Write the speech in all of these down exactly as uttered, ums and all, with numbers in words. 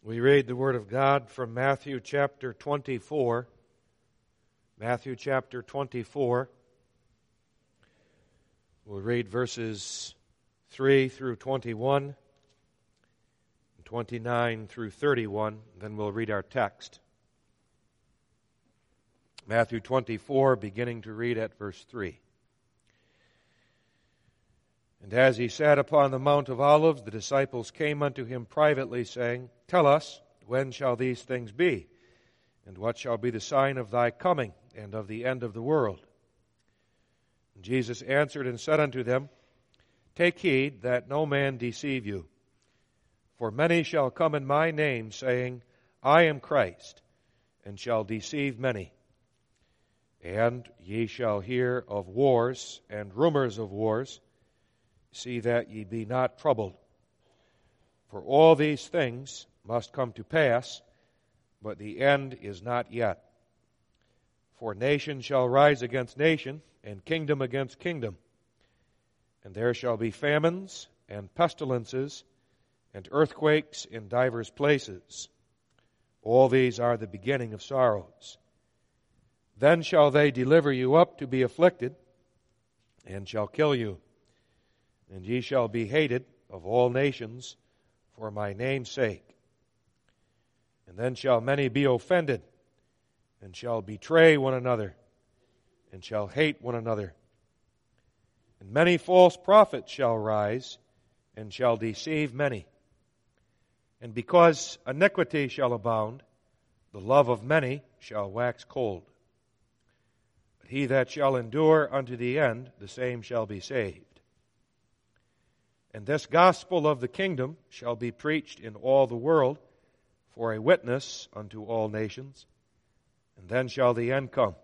We read the Word of God from Matthew chapter twenty-four. Matthew chapter twenty-four. We'll read verses three through twenty-one, twenty-nine through thirty-one, then we'll read our text. Matthew twenty-four, beginning to read at verse three. And as he sat upon the Mount of Olives, the disciples came unto him privately, saying, Tell us, when shall these things be? And what shall be the sign of thy coming and of the end of the world? And Jesus answered and said unto them, Take heed that no man deceive you. For many shall come in my name, saying, I am Christ, and shall deceive many. And ye shall hear of wars and rumors of wars. See that ye be not troubled. For all these things must come to pass, but the end is not yet. For nation shall rise against nation, and kingdom against kingdom. And there shall be famines and pestilences and earthquakes in divers places. All these are the beginning of sorrows. Then shall they deliver you up to be afflicted, and shall kill you. And ye shall be hated of all nations for my name's sake. And then shall many be offended, and shall betray one another, and shall hate one another. And many false prophets shall rise, and shall deceive many. And because iniquity shall abound, the love of many shall wax cold. But he that shall endure unto the end, the same shall be saved. And this gospel of the kingdom shall be preached in all the world for a witness unto all nations, and then shall the end come.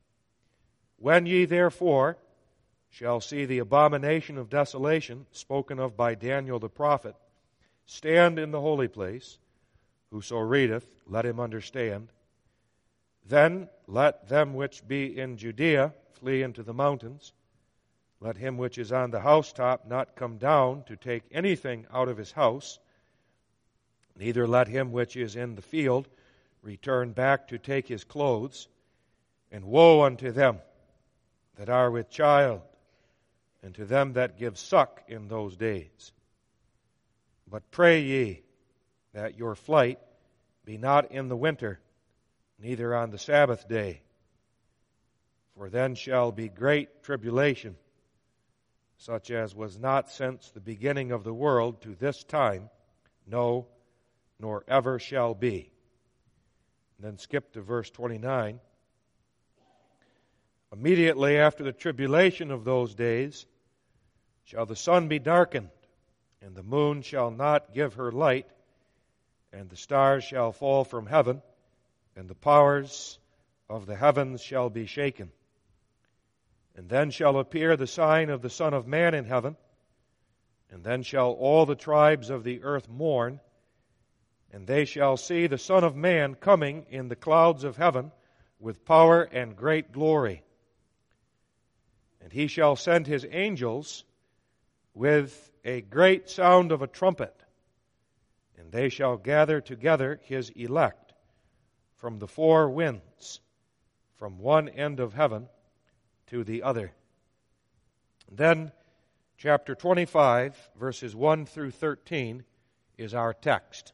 When ye therefore shall see the abomination of desolation spoken of by Daniel the prophet stand in the holy place, whoso readeth, let him understand. Then let them which be in Judea flee into the mountains. Let him which is on the housetop not come down to take anything out of his house. Neither let him which is in the field return back to take his clothes. And woe unto them that are with child, and to them that give suck in those days. But pray ye that your flight be not in the winter, neither on the Sabbath day. For then shall be great tribulation, such as was not since the beginning of the world to this time, no, nor ever shall be. And then skip to verse twenty-nine. Immediately after the tribulation of those days shall the sun be darkened, and the moon shall not give her light, and the stars shall fall from heaven, and the powers of the heavens shall be shaken. And then shall appear the sign of the Son of Man in heaven, and then shall all the tribes of the earth mourn, and they shall see the Son of Man coming in the clouds of heaven with power and great glory. And he shall send his angels with a great sound of a trumpet, and they shall gather together his elect from the four winds, from one end of heaven to the other. Then, chapter twenty-five, verses one through thirteen, is our text.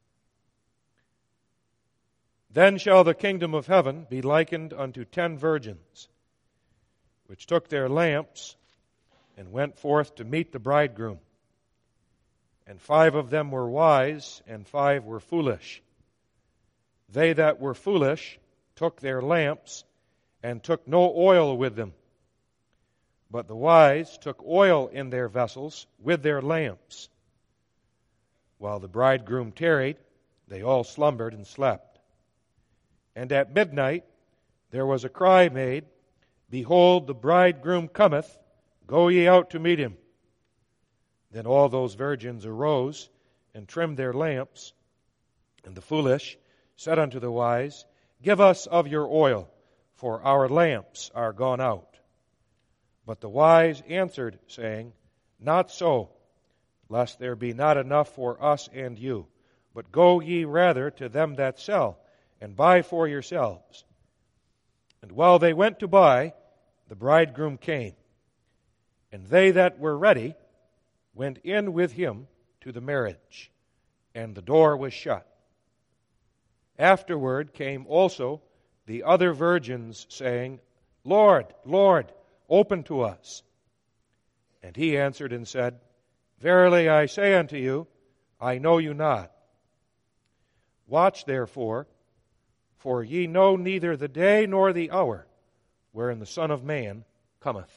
Then shall the kingdom of heaven be likened unto ten virgins, which took their lamps and went forth to meet the bridegroom. And five of them were wise, and five were foolish. They that were foolish took their lamps, and took no oil with them. But the wise took oil in their vessels with their lamps. While the bridegroom tarried, they all slumbered and slept. And at midnight there was a cry made, Behold, the bridegroom cometh, go ye out to meet him. Then all those virgins arose and trimmed their lamps. And the foolish said unto the wise, Give us of your oil, for our lamps are gone out. But the wise answered, saying, Not so, lest there be not enough for us and you. but go ye rather to them that sell, and buy for yourselves. And while they went to buy, the bridegroom came. And they that were ready went in with him to the marriage, and the door was shut. Afterward came also the other virgins, saying, Lord, Lord, open to us. And he answered and said, Verily I say unto you, I know you not. Watch therefore, for ye know neither the day nor the hour wherein the Son of Man cometh.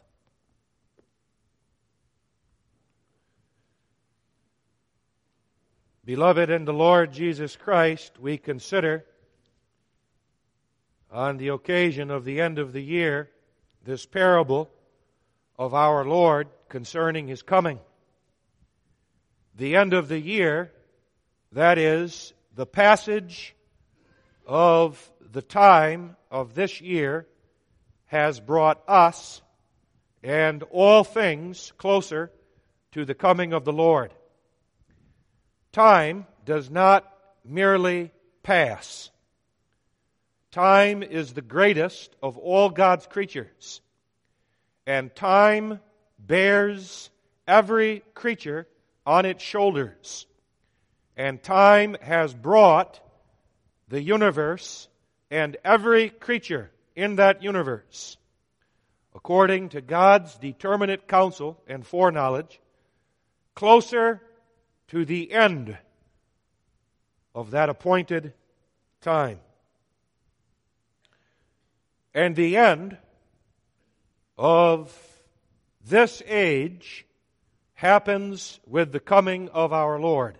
Beloved in the Lord Jesus Christ, we consider on the occasion of the end of the year this parable of our Lord concerning His coming. The end of the year, that is, the passage of the time of this year, has brought us and all things closer to the coming of the Lord. Time does not merely pass. Time is the greatest of all God's creatures. And time bears every creature on its shoulders. And time has brought the universe and every creature in that universe, according to God's determinate counsel and foreknowledge, closer to the end of that appointed time. And the end of this age happens with the coming of our Lord.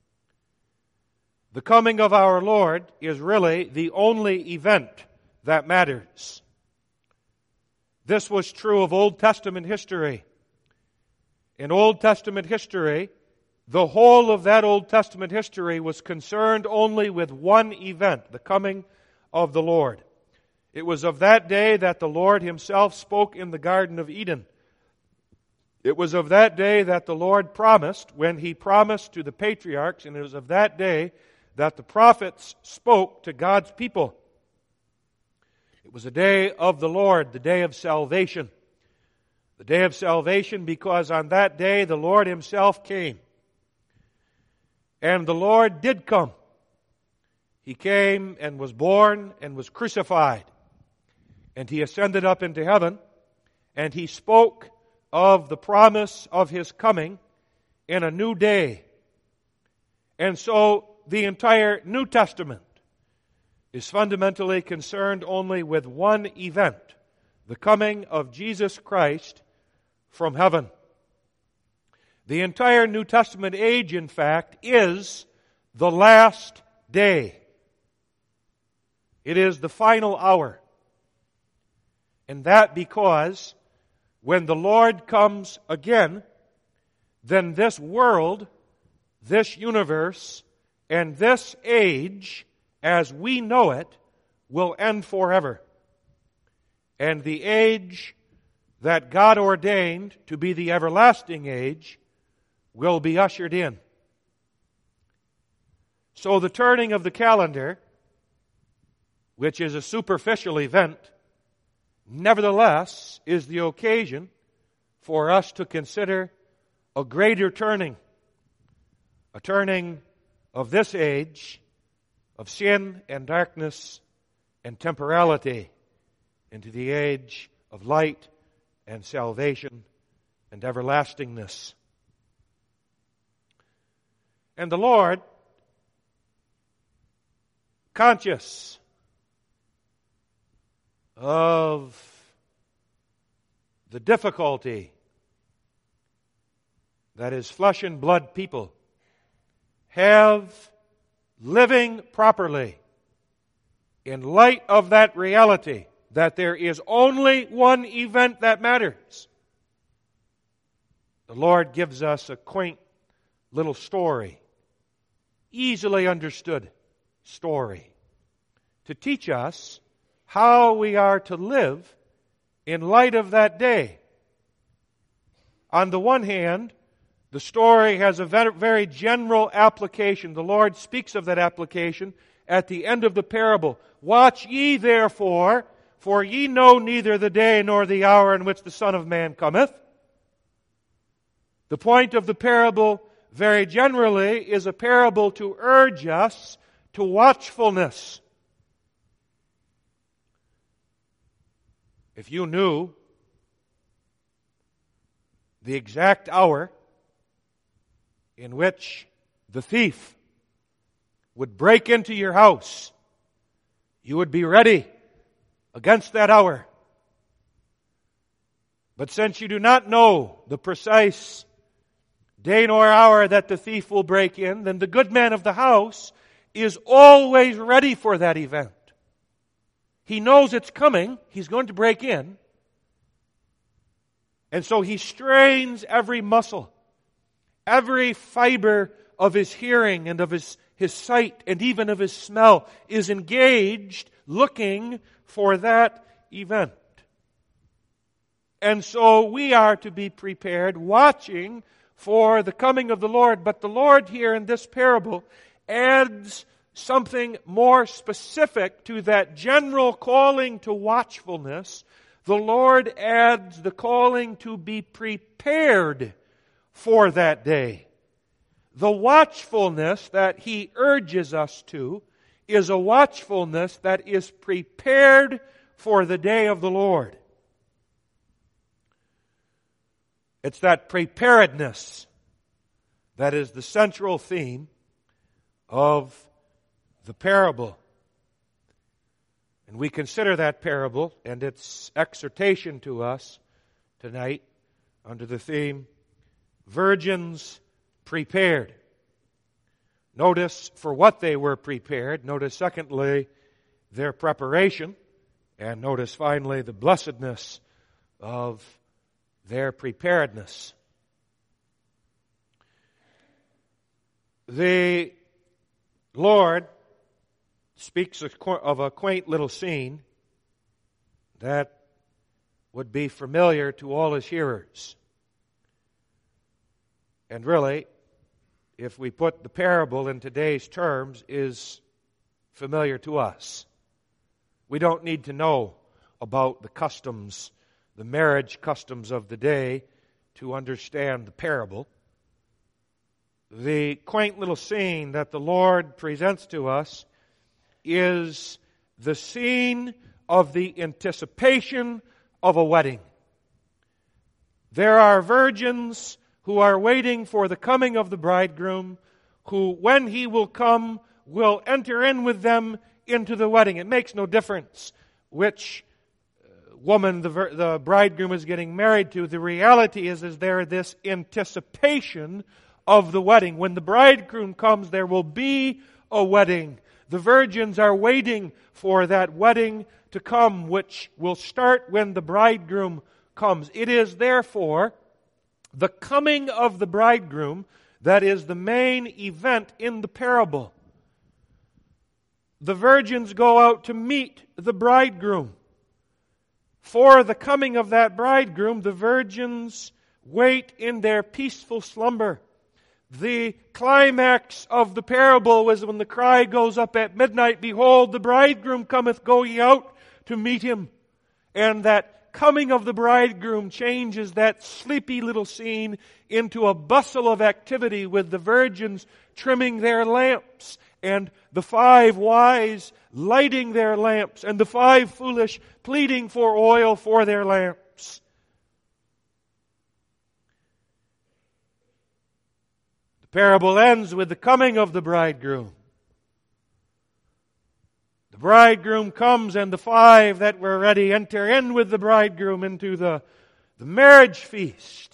The coming of our Lord is really the only event that matters. This was true of Old Testament history. In Old Testament history, the whole of that Old Testament history was concerned only with one event, the coming of the Lord. It was of that day that the Lord Himself spoke in the Garden of Eden. It was of that day that the Lord promised when He promised to the patriarchs, and it was of that day that the prophets spoke to God's people. It was a day of the Lord, the day of salvation. The day of salvation because on that day the Lord Himself came. And the Lord did come. He came and was born and was crucified. And He ascended up into heaven. And He spoke of the promise of His coming in a new day. And so the entire New Testament is fundamentally concerned only with one event, the coming of Jesus Christ from heaven. The entire New Testament age, in fact, is the last day. It is the final hour. And that because when the Lord comes again, then this world, this universe, and this age, as we know it, will end forever. And the age that God ordained to be the everlasting age will be ushered in. So the turning of the calendar, which is a superficial event, nevertheless is the occasion for us to consider a greater turning, a turning of this age of sin and darkness and temporality into the age of light and salvation and everlastingness. And the Lord, conscious of the difficulty that His flesh and blood people have living properly in light of that reality that there is only one event that matters. The Lord gives us a quaint little story, easily understood story, to teach us how we are to live in light of that day. On the one hand, The story has a very general application. The Lord speaks of that application at the end of the parable. Watch ye therefore, for ye know neither the day nor the hour in which the Son of Man cometh. The point of the parable, very generally, is a parable to urge us to watchfulness. If you knew the exact hour in which the thief would break into your house, you would be ready against that hour. But since you do not know the precise day nor hour that the thief will break in, then the good man of the house is always ready for that event. He knows it's coming. He's going to break in. And so he strains every muscle, every fiber of his hearing and of his, his sight and even of his smell is engaged looking for that event. And so we are to be prepared, watching for the coming of the Lord. But the Lord here in this parable adds something more specific to that general calling to watchfulness. The Lord adds the calling to be prepared for that day. The watchfulness that He urges us to is a watchfulness that is prepared for the day of the Lord. It's that preparedness that is the central theme of the parable. And we consider that parable and its exhortation to us tonight under the theme, Virgins Prepared. Notice for what they were prepared. Notice secondly, their preparation. And notice finally the blessedness of their preparedness. The Lord speaks of a quaint little scene that would be familiar to all His hearers. And really, if we put the parable in today's terms, is familiar to us. We don't need to know about the customs, the marriage customs of the day to understand the parable. The quaint little scene that the Lord presents to us is the scene of the anticipation of a wedding. There are virgins who are waiting for the coming of the bridegroom, who, when he will come, will enter in with them into the wedding. It makes no difference which woman the, the bridegroom is getting married to. The reality is, is there this anticipation of the wedding. When the bridegroom comes, there will be a wedding. The virgins are waiting for that wedding to come, which will start when the bridegroom comes. It is therefore the coming of the bridegroom that is the main event in the parable. The virgins go out to meet the bridegroom. For the coming of that bridegroom, the virgins wait in their peaceful slumber. The climax of the parable was when the cry goes up at midnight, "Behold, the bridegroom cometh, go ye out to meet him." And that coming of the bridegroom changes that sleepy little scene into a bustle of activity, with the virgins trimming their lamps, and the five wise lighting their lamps, and the five foolish pleading for oil for their lamps. The parable ends with the coming of the bridegroom. The bridegroom comes, and the five that were ready enter in with the bridegroom into the, the marriage feast.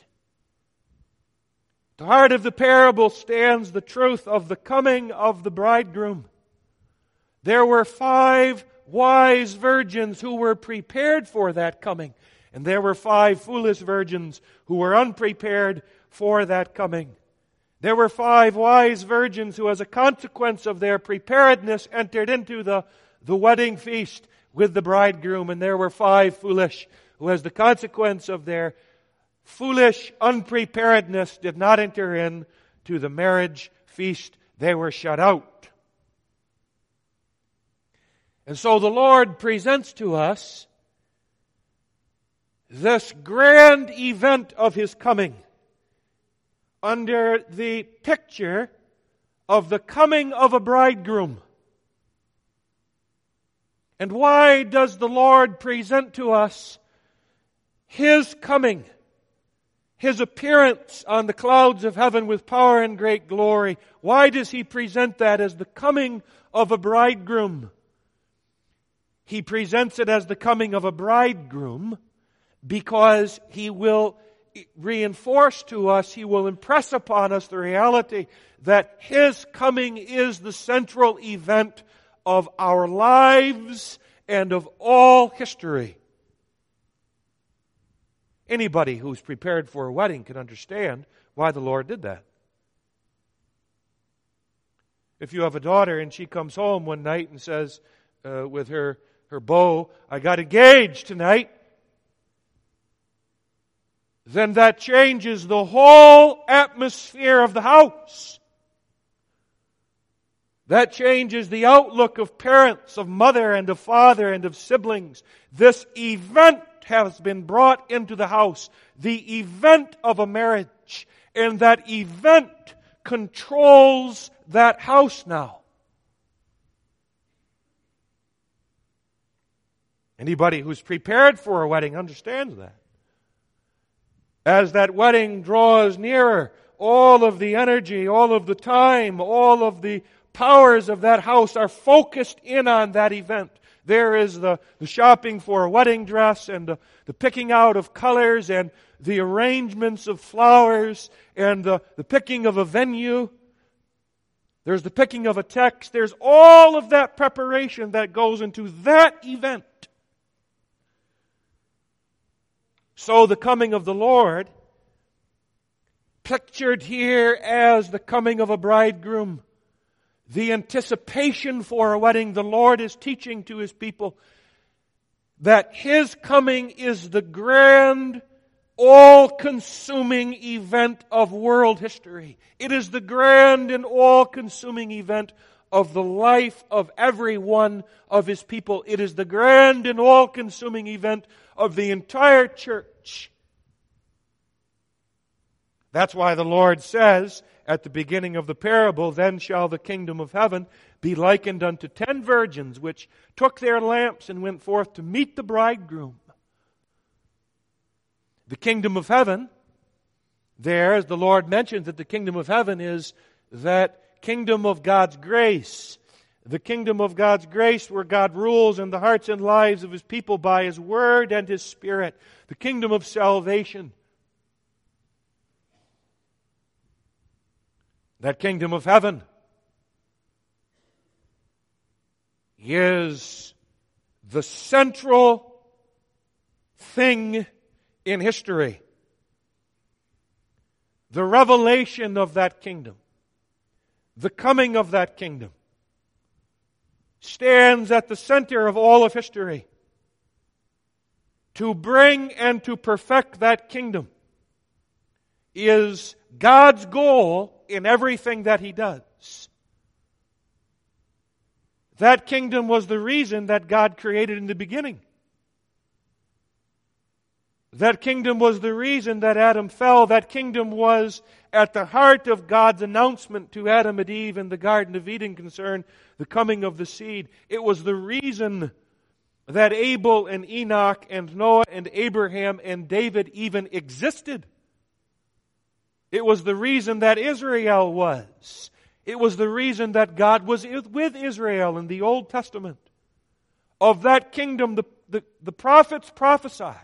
At the heart of the parable stands the truth of the coming of the bridegroom. There were five wise virgins who were prepared for that coming, and there were five foolish virgins who were unprepared for that coming. There were five wise virgins who, as a consequence of their preparedness, entered into the, the wedding feast with the bridegroom. And there were five foolish who, as the consequence of their foolish unpreparedness did not enter in to the marriage feast. They were shut out. And so the Lord presents to us this grand event of His coming under the picture of the coming of a bridegroom. And why does the Lord present to us His coming, His appearance on the clouds of heaven with power and great glory? Why does He present that as the coming of a bridegroom? He presents it as the coming of a bridegroom because He will reinforce to us, He will impress upon us the reality that His coming is the central event of our lives and of all history. Anybody who's prepared for a wedding can understand why the Lord did that. If you have a daughter and she comes home one night and says uh, with her, her beau, "I got engaged tonight," then that changes the whole atmosphere of the house. That changes the outlook of parents, of mother and of father and of siblings. This event has been brought into the house. The event of a marriage. And that event controls that house now. Anybody who's prepared for a wedding understands that. As that wedding draws nearer, all of the energy, all of the time, all of the powers of that house are focused in on that event. There is the, the shopping for a wedding dress and the, the picking out of colors and the arrangements of flowers and the, the picking of a venue. There's the picking of a text. There's all of that preparation that goes into that event. So the coming of the Lord, pictured here as the coming of a bridegroom, the anticipation for a wedding, the Lord is teaching to His people that His coming is the grand, all-consuming event of world history. It is the grand and all-consuming event of the life of every one of His people. It is the grand and all-consuming event of the entire church. That's why the Lord says at the beginning of the parable, "Then shall the kingdom of heaven be likened unto ten virgins, which took their lamps and went forth to meet the bridegroom." The kingdom of heaven, there, as the Lord mentions that the kingdom of heaven is that kingdom of God's grace. The kingdom of God's grace where God rules in the hearts and lives of His people by His Word and His Spirit. The kingdom of salvation. That kingdom of heaven is the central thing in history. The revelation of that kingdom, the coming of that kingdom, stands at the center of all of history. To bring and to perfect that kingdom is God's goal in everything that He does. That kingdom was the reason that God created in the beginning. That kingdom was the reason that Adam fell. That kingdom was at the heart of God's announcement to Adam and Eve in the Garden of Eden concerning the coming of the seed. It was the reason that Abel and Enoch and Noah and Abraham and David even existed. It was the reason that Israel was. It was the reason that God was with Israel in the Old Testament. Of that kingdom, the, the, the prophets prophesied.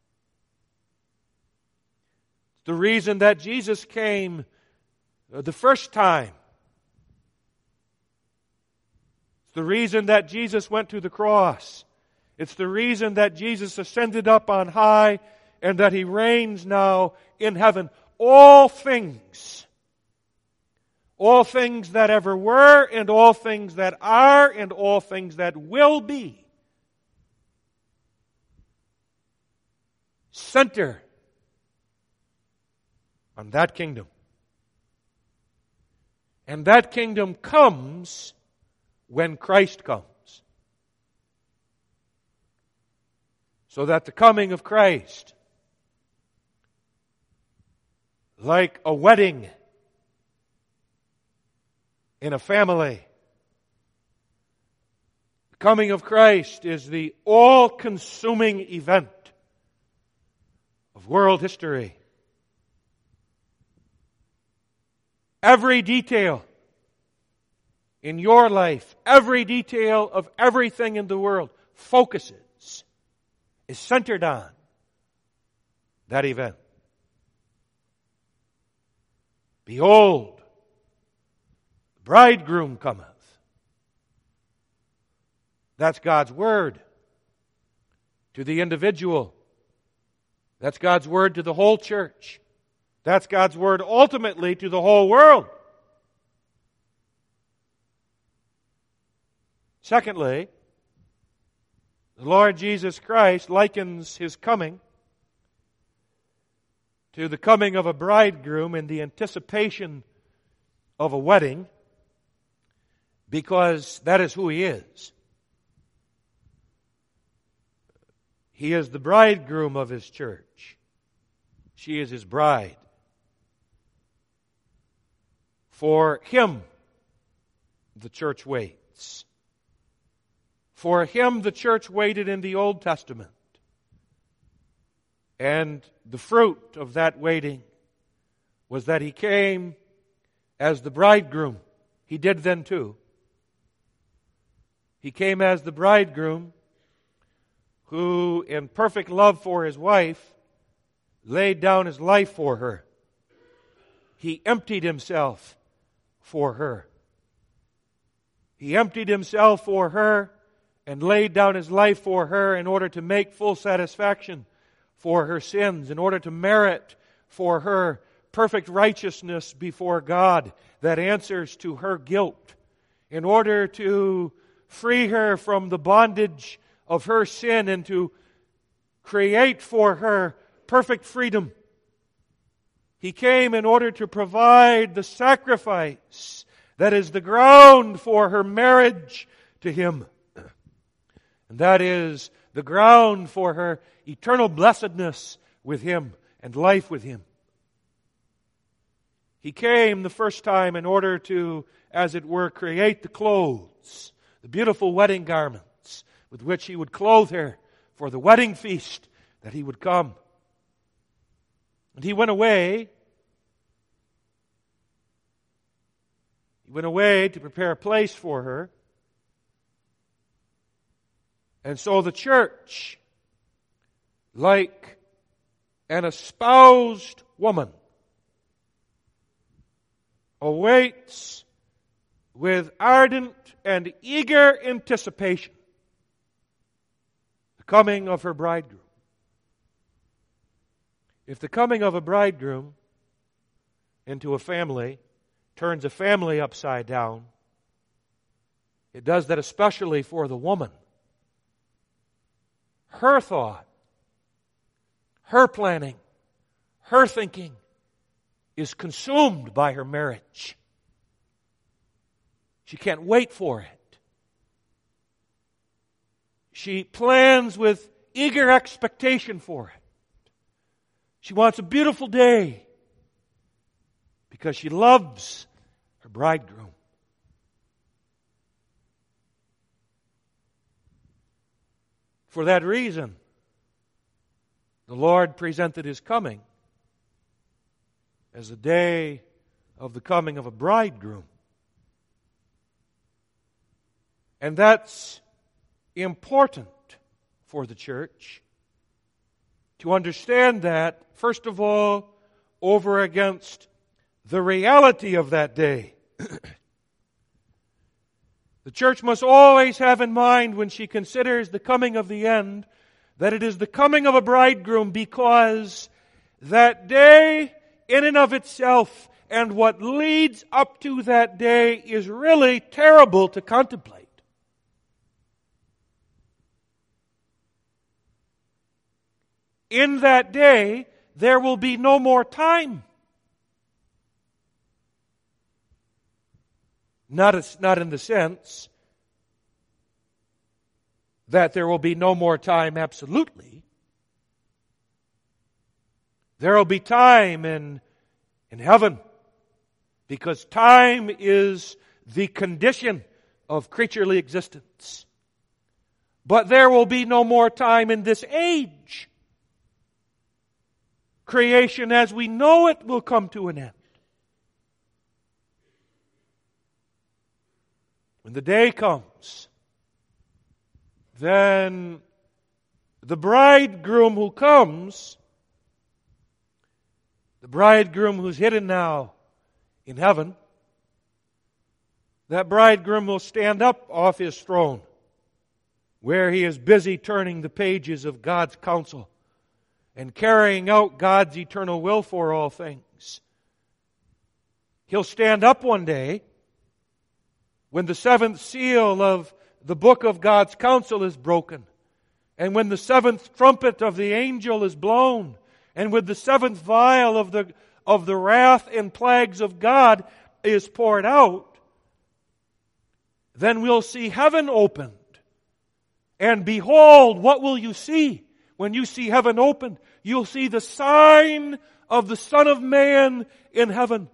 It's the reason that Jesus came the first time. It's the reason that Jesus went to the cross. It's the reason that Jesus ascended up on high and that He reigns now in heaven. All things, all things that ever were and all things that are and all things that will be, center on that kingdom. And that kingdom comes when Christ comes. So that the coming of Christ, like a wedding in a family, the coming of Christ is the all-consuming event of world history. Every detail in your life, every detail of everything in the world focuses, is centered on that event. Behold, the bridegroom cometh. That's God's word to the individual. That's God's word to the whole church. That's God's word ultimately to the whole world. Secondly, the Lord Jesus Christ likens His coming to the coming of a bridegroom in the anticipation of a wedding, because that is who He is. He is the bridegroom of His church. She is His bride. For Him, the church waits. For Him, the church waited in the Old Testament. And the fruit of that waiting was that He came as the bridegroom. He did then too. He came as the bridegroom who, in perfect love for His wife, laid down His life for her. He emptied Himself for her. He emptied Himself for her and laid down His life for her in order to make full satisfaction for her sins, in order to merit for her perfect righteousness before God that answers to her guilt, in order to free her from the bondage of her sin and to create for her perfect freedom. He came in order to provide the sacrifice that is the ground for her marriage to Him. And that is the ground for her eternal blessedness with Him and life with Him. He came the first time in order to, as it were, create the clothes, the beautiful wedding garments with which He would clothe her for the wedding feast that He would come. And He went away. He went away to prepare a place for her. And so the church, like an espoused woman, awaits with ardent and eager anticipation the coming of her bridegroom. If the coming of a bridegroom into a family turns a family upside down, it does that especially for the woman. Her thought, her planning, her thinking is consumed by her marriage. She can't wait for it. She plans with eager expectation for it. She wants a beautiful day because she loves her bridegroom. For that reason, the Lord presented His coming as a day of the coming of a bridegroom. And that's important for the church to understand that, first of all, over against the reality of that day. The church must always have in mind when she considers the coming of the end that it is the coming of a bridegroom, because that day in and of itself and what leads up to that day is really terrible to contemplate. In that day, there will be no more time. Not, as, not in the sense that there will be no more time absolutely. There will be time in, in heaven, because time is the condition of creaturely existence. But there will be no more time in this age. Creation as we know it will come to an end. When the day comes, then the bridegroom who comes, the bridegroom who's hidden now in heaven, that bridegroom will stand up off his throne, where he is busy turning the pages of God's counsel and carrying out God's eternal will for all things. He'll stand up one day when the seventh seal of the book of God's counsel is broken, and when the seventh trumpet of the angel is blown, and when the seventh vial of the, of the wrath and plagues of God is poured out, then we'll see heaven opened. And behold, what will you see when you see heaven opened? You'll see the sign of the Son of Man in heaven.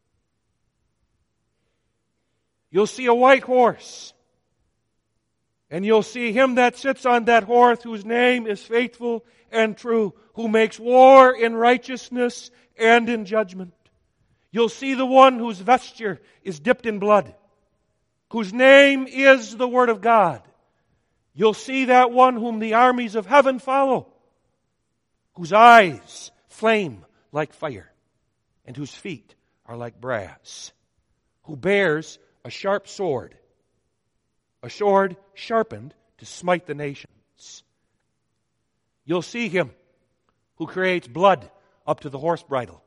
You'll see a white horse. And you'll see him that sits on that horse, whose name is Faithful and True, who makes war in righteousness and in judgment. You'll see the one whose vesture is dipped in blood, whose name is the Word of God. You'll see that one whom the armies of heaven follow, whose eyes flame like fire, and whose feet are like brass, who bears a sharp sword, a sword sharpened to smite the nations. You'll see him who creates blood up to the horse bridle.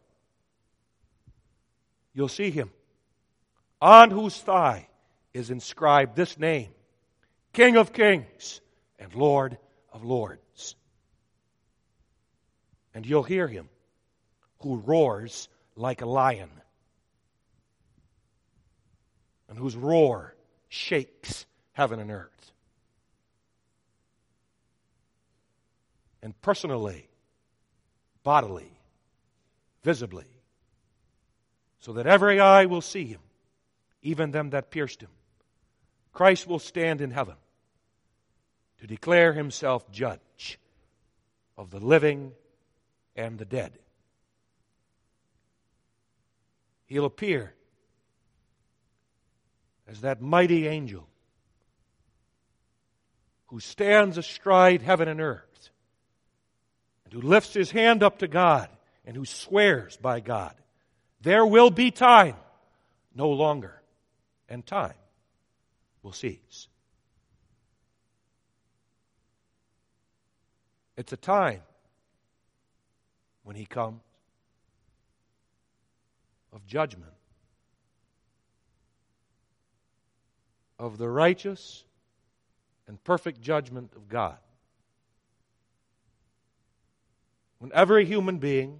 You'll see him on whose thigh is inscribed this name, King of Kings and Lord of Lords. And you'll hear him who roars like a lion, and whose roar shakes heaven and earth. And personally, bodily, visibly, so that every eye will see him, even them that pierced him. Christ will stand in heaven to declare himself judge of the living and the dead. He'll appear as that mighty angel who stands astride heaven and earth, and who lifts his hand up to God, and who swears by God. There will be time no longer, and time will cease. It's a time when he comes of judgment, of the righteous and perfect judgment of God. When every human being,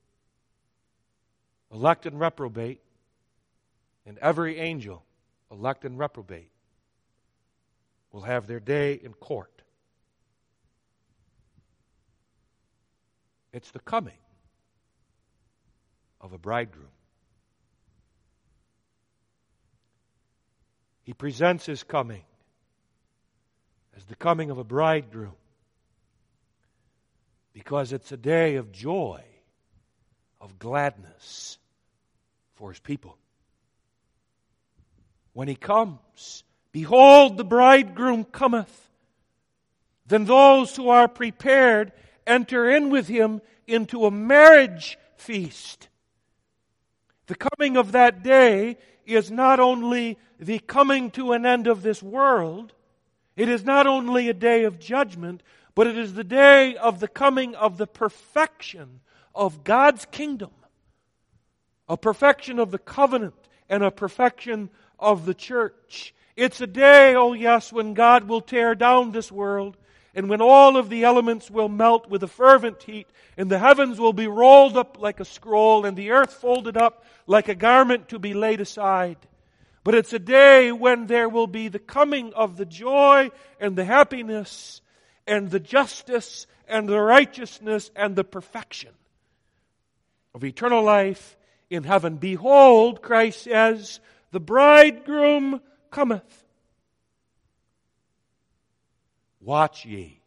elect and reprobate, and every angel, elect and reprobate, will have their day in court. It's the coming of a bridegroom. He presents his coming as the coming of a bridegroom because it's a day of joy, of gladness for his people. When he comes, behold, the bridegroom cometh. Then those who are prepared enter in with him into a marriage feast. The coming of that day is not only the coming to an end of this world, it is not only a day of judgment, but it is the day of the coming of the perfection of God's kingdom, a perfection of the covenant and a perfection of the church. It's a day, oh yes, when God will tear down this world, and when all of the elements will melt with a fervent heat, and the heavens will be rolled up like a scroll, and the earth folded up like a garment to be laid aside. But it's a day when there will be the coming of the joy and the happiness and the justice and the righteousness and the perfection of eternal life in heaven. Behold, Christ says, the bridegroom cometh. Watch ye.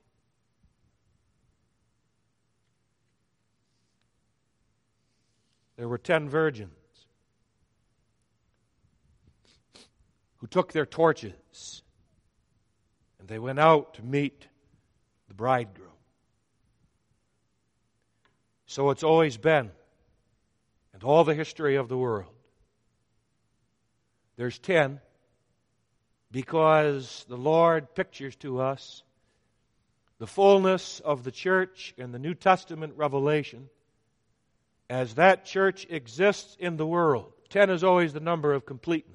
There were ten virgins who took their torches and they went out to meet the bridegroom. So it's always been, and all the history of the world. There's ten because the Lord pictures to us the fullness of the church in the New Testament revelation as that church exists in the world. Ten is always the number of completeness.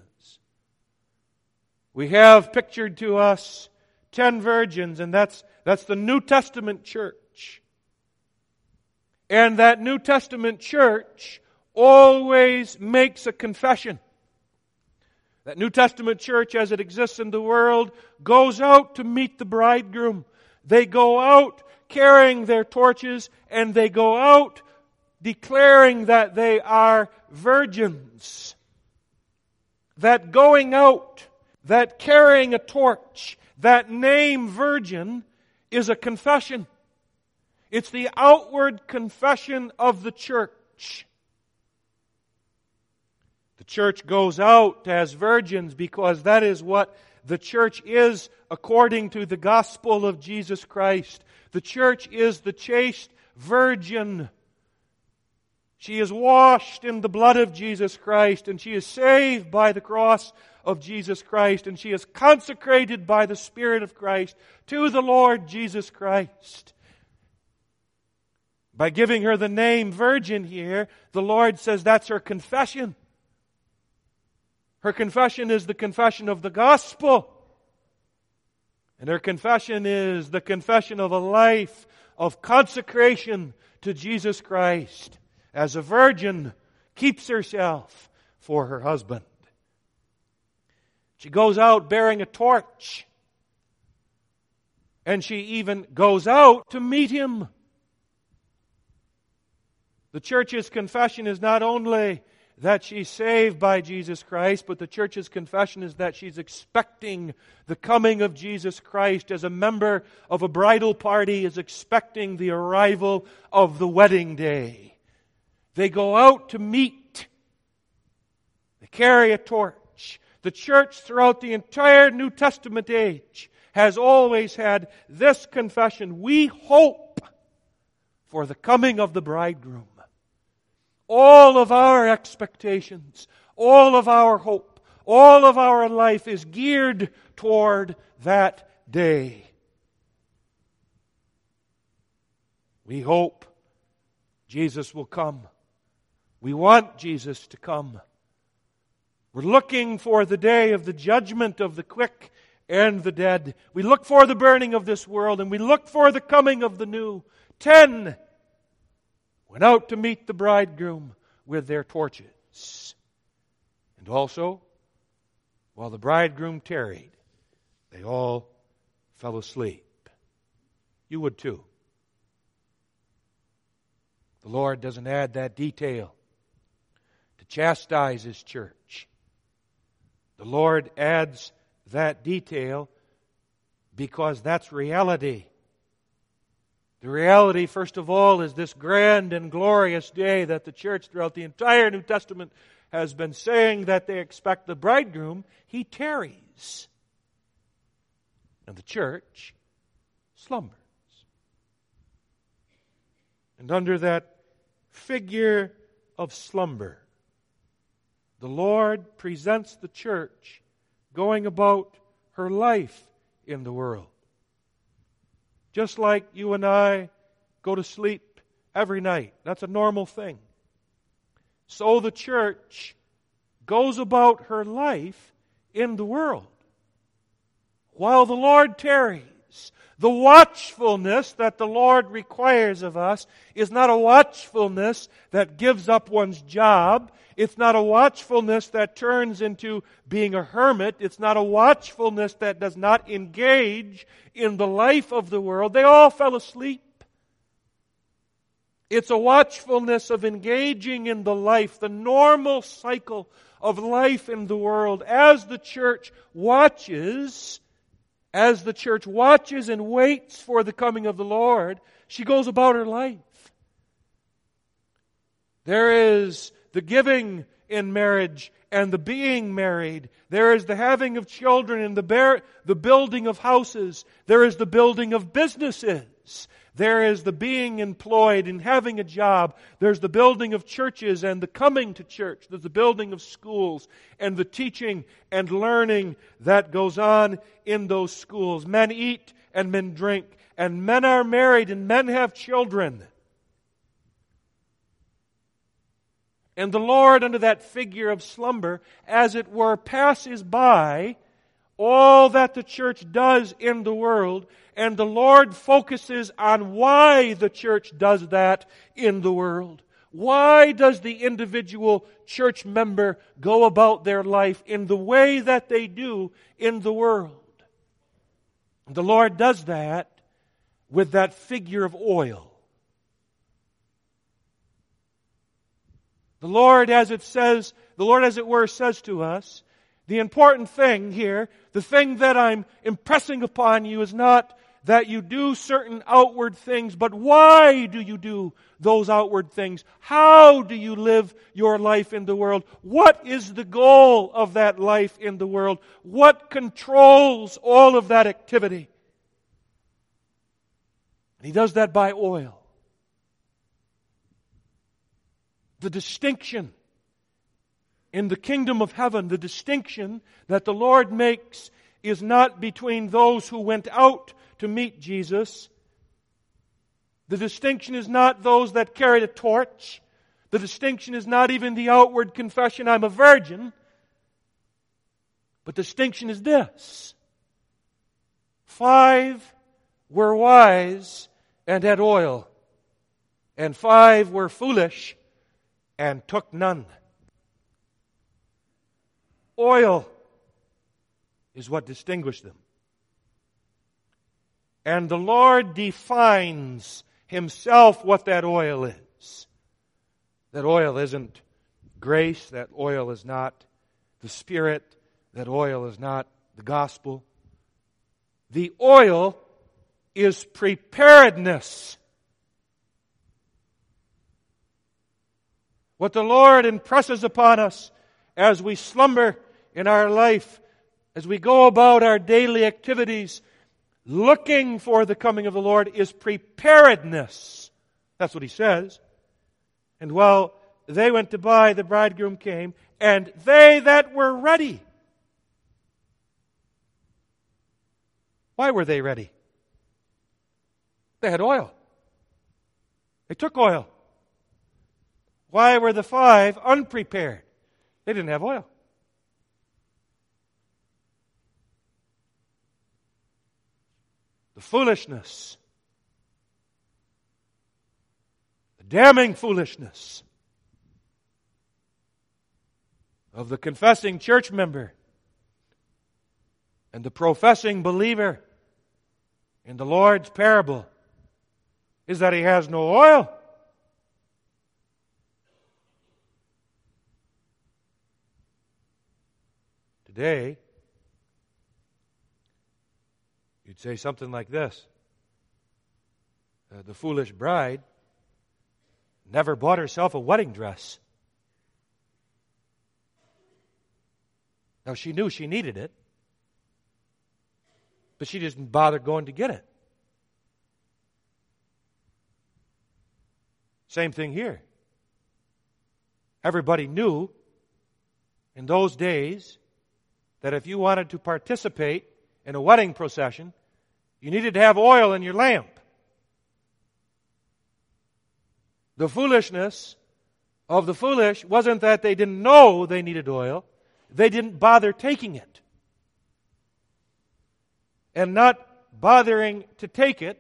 We have pictured to us ten virgins, and that's, that's the New Testament church. And that New Testament church always makes a confession. That New Testament church, as it exists in the world, goes out to meet the bridegroom. They go out carrying their torches, and they go out declaring that they are virgins. That going out, that carrying a torch, that name virgin is a confession. It's the outward confession of the church. The church goes out as virgins because that is what the church is according to the gospel of Jesus Christ. The church is the chaste virgin. She is washed in the blood of Jesus Christ, and she is saved by the cross of Jesus Christ, and she is consecrated by the Spirit of Christ to the Lord Jesus Christ. By giving her the name virgin here, the Lord says that's her confession. Her confession is the confession of the gospel. And her confession is the confession of a life of consecration to Jesus Christ, as a virgin keeps herself for her husband. She goes out bearing a torch. And she even goes out to meet him. The church's confession is not only that she's saved by Jesus Christ, but the church's confession is that she's expecting the coming of Jesus Christ, as a member of a bridal party is expecting the arrival of the wedding day. They go out to meet. They carry a torch. The church throughout the entire New Testament age has always had this confession: we hope for the coming of the bridegroom. All of our expectations, all of our hope, all of our life is geared toward that day. We hope Jesus will come. We want Jesus to come. We're looking for the day of the judgment of the quick and the dead. We look for the burning of this world, and we look for the coming of the new. Ten went out to meet the bridegroom with their torches. And also, while the bridegroom tarried, they all fell asleep. You would too. The Lord doesn't add that detail to chastise His church. The Lord adds that detail because that's reality. The reality, first of all, is this grand and glorious day that the church throughout the entire New Testament has been saying that they expect the bridegroom. He tarries. And the church slumbers. And under that figure of slumber, the Lord presents the church going about her life in the world. Just like you and I go to sleep every night. That's a normal thing. So the church goes about her life in the world while the Lord tarries. is. The watchfulness that the Lord requires of us is not a watchfulness that gives up one's job. It's not a watchfulness that turns into being a hermit. It's not a watchfulness that does not engage in the life of the world. They all fell asleep. It's a watchfulness of engaging in the life, the normal cycle of life in the world as the church watches, as the church watches and waits for the coming of the Lord. She goes about her life. There is the giving in marriage and the being married. There is the having of children and the, bear, the building of houses. There is the building of businesses. There is the being employed and having a job. There's the building of churches and the coming to church. There's the building of schools and the teaching and learning that goes on in those schools. Men eat and men drink, and men are married and men have children. And the Lord, under that figure of slumber, as it were, passes by all that the church does in the world, and the Lord focuses on why the church does that in the world. Why does the individual church member go about their life in the way that they do in the world? The Lord does that with that figure of oil. The Lord, as it says, the Lord, as it were, says to us, the important thing here, the thing that I'm impressing upon you is not that you do certain outward things, but why do you do those outward things? How do you live your life in the world? What is the goal of that life in the world? What controls all of that activity? And He does that by oil. The distinction in the kingdom of heaven, the distinction that the Lord makes is not between those who went out to meet Jesus. The distinction is not those that carried a torch. The distinction is not even the outward confession, I'm a virgin. But the distinction is this. Five were wise and had oil, and five were foolish and took none. Oil is what distinguished them. And the Lord defines Himself what that oil is. That oil isn't grace. That oil is not the Spirit. That oil is not the gospel. The oil is preparedness. What the Lord impresses upon us as we slumber in our life, as we go about our daily activities, looking for the coming of the Lord, is preparedness. That's what He says. And while they went to buy, the bridegroom came, and they that were ready. Why were they ready? They had oil. They took oil. Why were the five unprepared? They didn't have oil. The foolishness, the damning foolishness of the confessing church member and the professing believer in the Lord's parable is that he has no oil. Today, you'd say something like this. Uh, the foolish bride never bought herself a wedding dress. Now, she knew she needed it, but she didn't bother going to get it. Same thing here. Everybody knew in those days that if you wanted to participate in a wedding procession, you needed to have oil in your lamp. The foolishness of the foolish wasn't that they didn't know they needed oil. They didn't bother taking it. And not bothering to take it,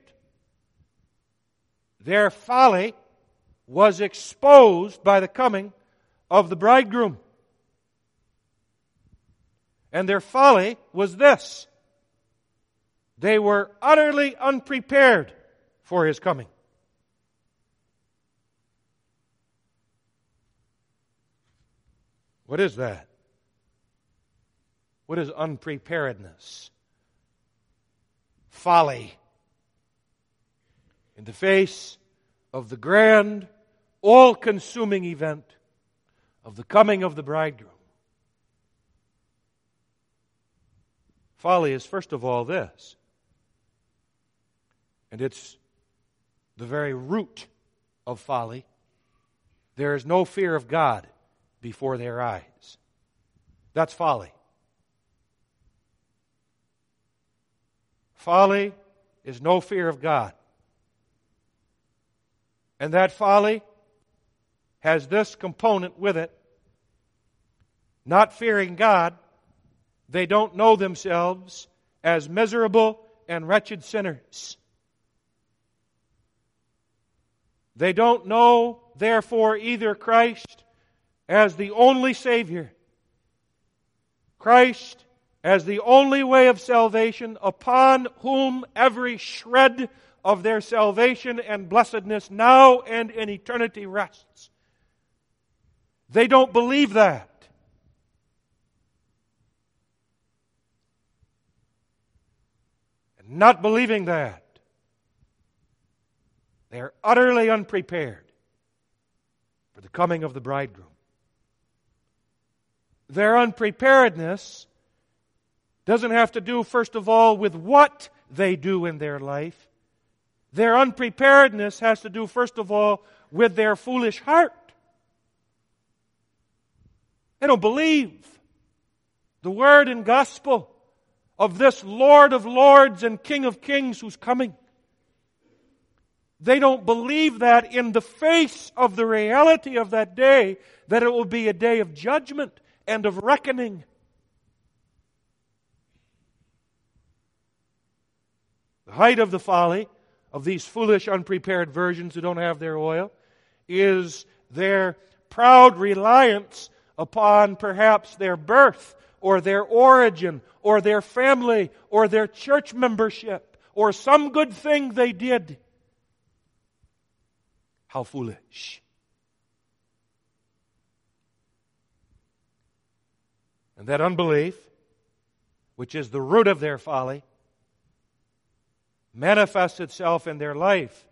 their folly was exposed by the coming of the bridegroom. And their folly was this: they were utterly unprepared for His coming. What is that? What is unpreparedness? Folly. In the face of the grand, all-consuming event of the coming of the bridegroom. Folly is, first of all, this. And it's the very root of folly. There is no fear of God before their eyes. That's folly. Folly is no fear of God. And that folly has this component with it. Not fearing God, they don't know themselves as miserable and wretched sinners. They don't know, therefore, either Christ as the only Savior, Christ as the only way of salvation, upon whom every shred of their salvation and blessedness now and in eternity rests. They don't believe that. And not believing that, they are utterly unprepared for the coming of the bridegroom. Their unpreparedness doesn't have to do, first of all, with what they do in their life. Their unpreparedness has to do, first of all, with their foolish heart. They don't believe the word and gospel of this Lord of lords and King of kings who's coming. They don't believe that in the face of the reality of that day, that it will be a day of judgment and of reckoning. The height of the folly of these foolish, unprepared virgins who don't have their oil is their proud reliance upon perhaps their birth or their origin or their family or their church membership or some good thing they did. How foolish. And that unbelief, which is the root of their folly, manifests itself in their life.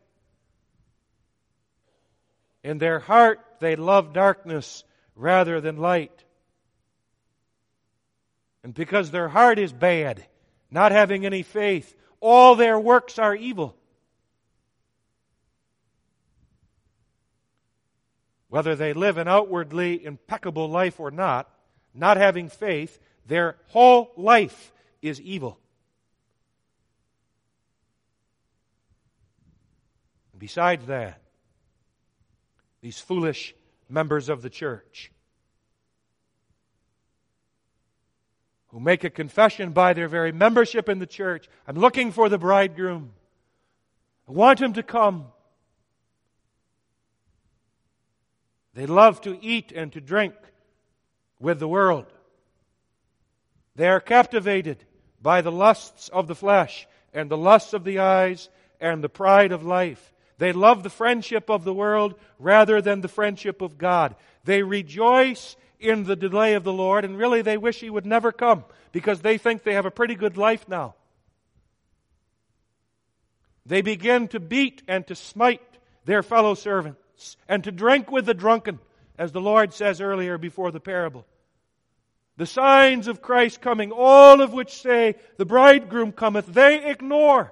In their heart, they love darkness rather than light. And because their heart is bad, not having any faith, all their works are evil. Whether they live an outwardly impeccable life or not, not having faith, their whole life is evil. And besides that, these foolish members of the church who make a confession by their very membership in the church, I'm looking for the bridegroom. I want him to come. They love to eat and to drink with the world. They are captivated by the lusts of the flesh and the lusts of the eyes and the pride of life. They love the friendship of the world rather than the friendship of God. They rejoice in the delay of the Lord, and really they wish He would never come because they think they have a pretty good life now. They begin to beat and to smite their fellow servants and to drink with the drunken, as the Lord says earlier before the parable. The signs of Christ coming, all of which say, the bridegroom cometh, they ignore.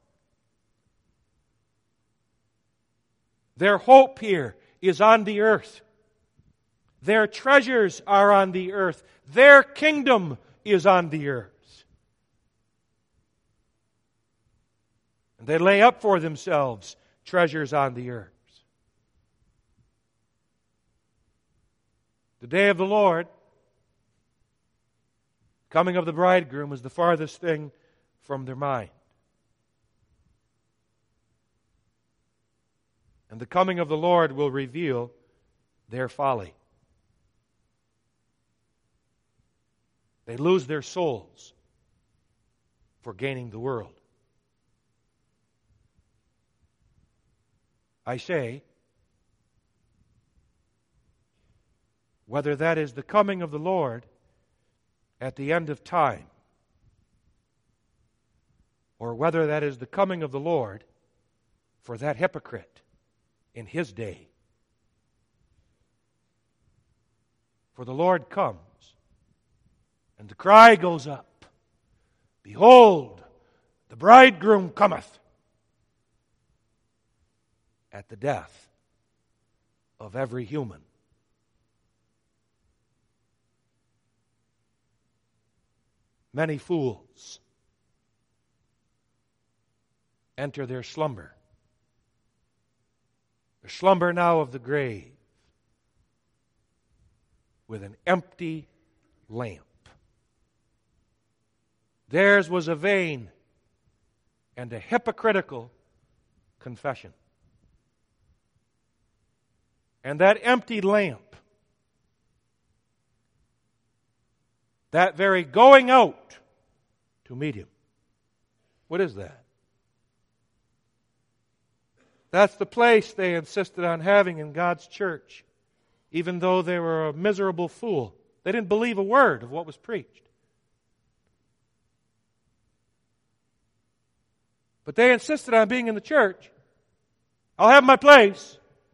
Their hope here is on the earth. Their treasures are on the earth. Their kingdom is on the earth. And they lay up for themselves treasures on the earth. The day of the Lord, coming of the bridegroom, is the farthest thing from their mind. And the coming of the Lord will reveal their folly. They lose their souls for gaining the world. I say, whether that is the coming of the Lord at the end of time, or whether that is the coming of the Lord for that hypocrite in his day. For the Lord comes, and the cry goes up, "Behold, the bridegroom cometh," at the death of every human. Many fools enter their slumber. The slumber now of the grave with an empty lamp. Theirs was a vain and a hypocritical confession. And that empty lamp, that very going out to meet Him, what is that? That's the place they insisted on having in God's church, even though they were a miserable fool. They didn't believe a word of what was preached. But they insisted on being in the church. I'll have my place.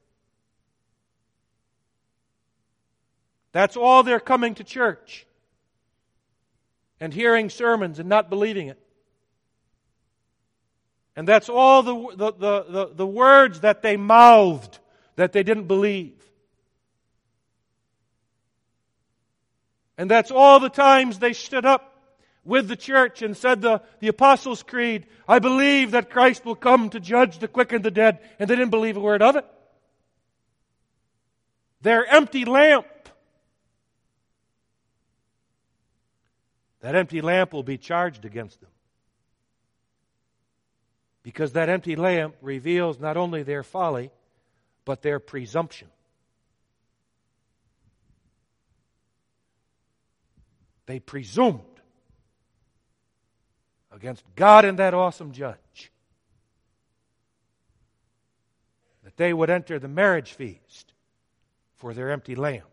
That's all they're coming to church and hearing sermons and not believing it. And that's all the, the, the, the, the words that they mouthed that they didn't believe. And that's all the times they stood up with the church and said the, the Apostles' Creed, "I believe that Christ will come to judge the quick and the dead," and they didn't believe a word of it. Their empty lamp. That empty lamp will be charged against them. Because that empty lamp reveals not only their folly, but their presumption. They presumed against God and that awesome judge that they would enter the marriage feast for their empty lamp.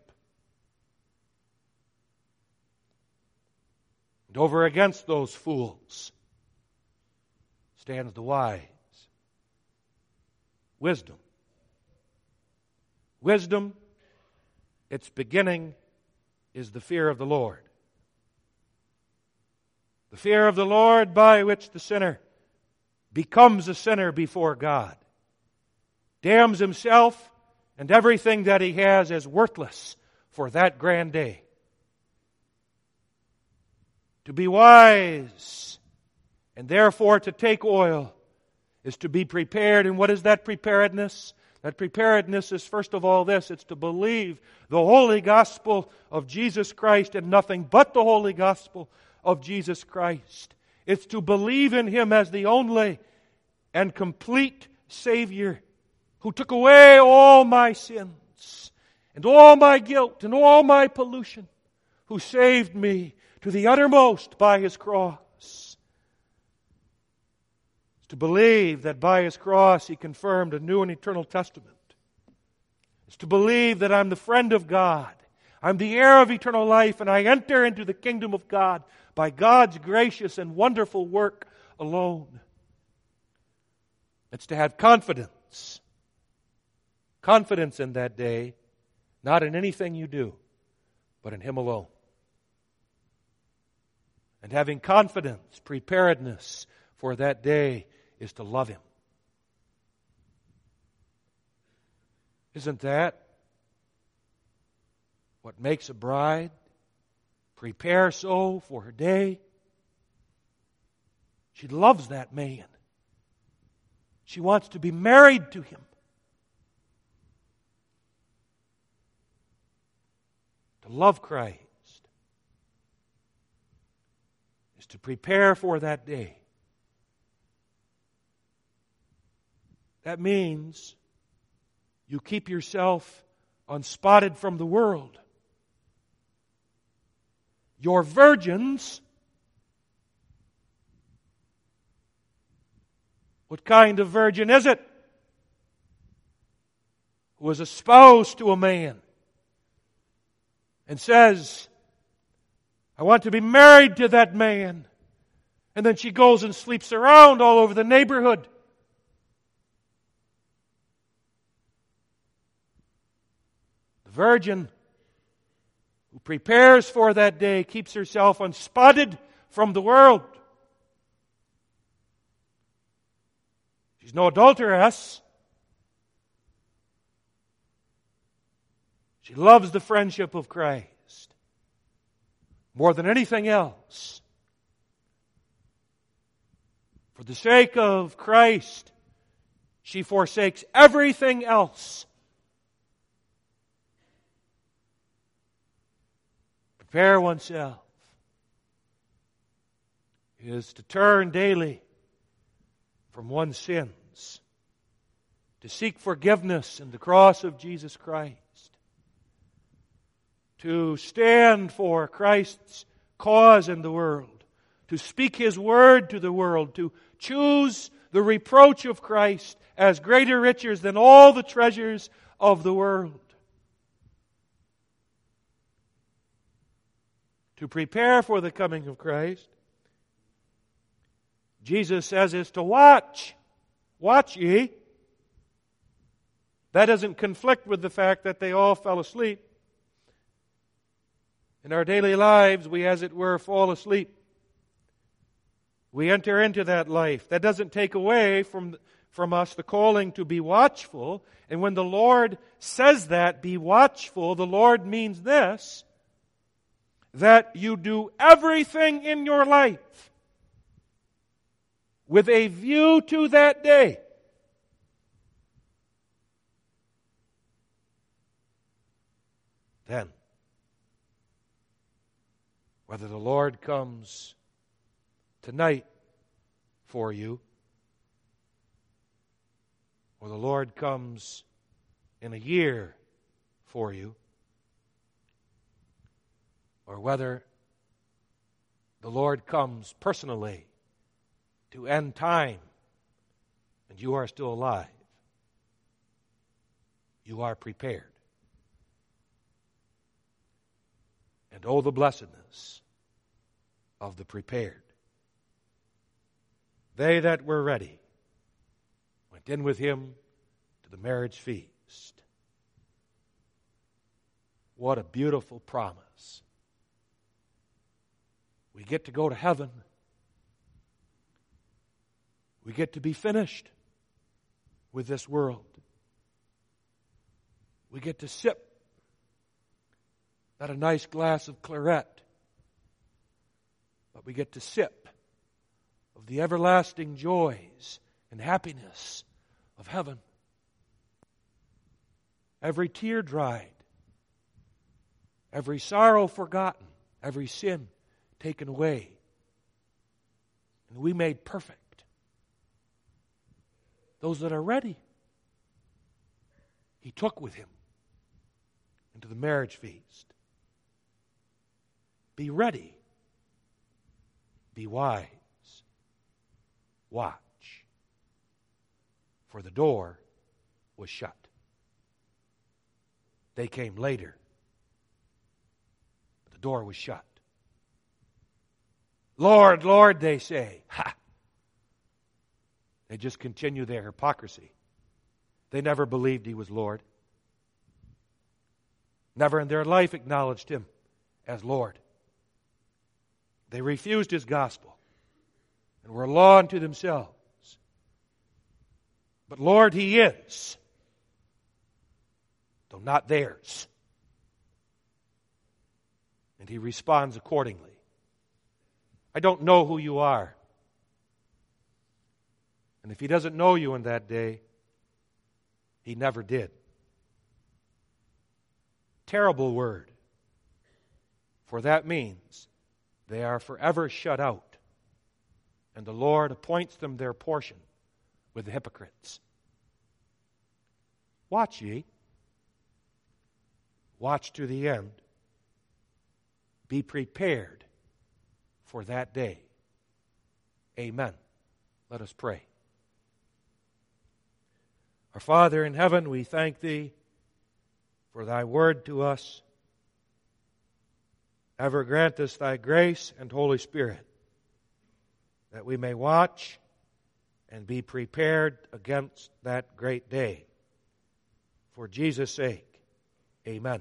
And over against those fools stands the wise. Wisdom. Wisdom, its beginning is the fear of the Lord. The fear of the Lord by which the sinner becomes a sinner before God, damns himself and everything that he has as worthless for that grand day. To be wise and therefore to take oil is to be prepared. And what is that preparedness? That preparedness is first of all this. It's to believe the holy gospel of Jesus Christ and nothing but the holy gospel of Jesus Christ. It's to believe in Him as the only and complete Savior who took away all my sins and all my guilt and all my pollution, who saved me to the uttermost by His cross. It's to believe that by His cross He confirmed a new and eternal testament. It's to believe that I'm the friend of God. I'm the heir of eternal life, and I enter into the kingdom of God by God's gracious and wonderful work alone. It's to have confidence. Confidence in that day, not in anything you do, but in Him alone. And having confidence, preparedness for that day is to love Him. Isn't that what makes a bride prepare so for her day? She loves that man. She wants to be married to him. To love Christ is to prepare for that day. That means you keep yourself unspotted from the world. Your virgins, what kind of virgin is it? Who is espoused to a man and says, I want to be married to that man. And then she goes and sleeps around all over the neighborhood. The virgin who prepares for that day keeps herself unspotted from the world. She's no adulteress. She loves the friendship of Christ more than anything else. For the sake of Christ, she forsakes everything else. Prepare oneself is to turn daily from one's sins, to seek forgiveness in the cross of Jesus Christ, to stand for Christ's cause in the world, to speak His word to the world, to choose the reproach of Christ as greater riches than all the treasures of the world. To prepare for the coming of Christ, Jesus says, is to watch. Watch ye. That doesn't conflict with the fact that they all fell asleep. In our daily lives, we, as it were, fall asleep. We enter into that life. That doesn't take away from, from us the calling to be watchful. And when the Lord says that, be watchful, the Lord means this, that you do everything in your life with a view to that day. Then, whether the Lord comes tonight for you, or the Lord comes in a year for you, or whether the Lord comes personally to end time and you are still alive, you are prepared. And oh, the blessedness of the prepared. They that were ready went in with Him to the marriage feast. What a beautiful promise. We get to go to heaven. We get to be finished with this world. We get to sip at a nice glass of claret. But we get to sip of the everlasting joys and happiness of heaven. Every tear dried, every sorrow forgotten, every sin taken away, and we made perfect. Those that are ready, He took with Him into the marriage feast. Be ready. Be wise. Watch. For the door was shut. They came later. But the door was shut. Lord, Lord, they say. Ha! They just continue their hypocrisy. They never believed He was Lord. Never in their life acknowledged Him as Lord. They refused His gospel and were a law unto themselves. But Lord, He is, though not theirs. And He responds accordingly. I don't know who you are. And if He doesn't know you in that day, He never did. Terrible word. For that means they are forever shut out. And the Lord appoints them their portion with the hypocrites. Watch ye. Watch to the end. Be prepared for that day. Amen. Let us pray. Our Father in heaven, we thank Thee for Thy word to us. Ever grant us Thy grace and Holy Spirit, that we may watch and be prepared against that great day. For Jesus' sake, amen.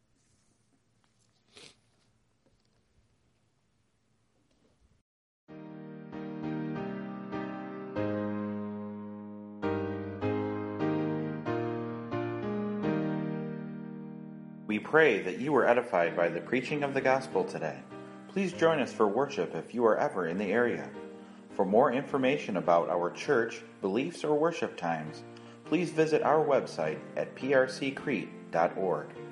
We pray that you were edified by the preaching of the gospel today. Please join us for worship if you are ever in the area. For more information about our church, beliefs, or worship times, please visit our website at p r c crete dot org.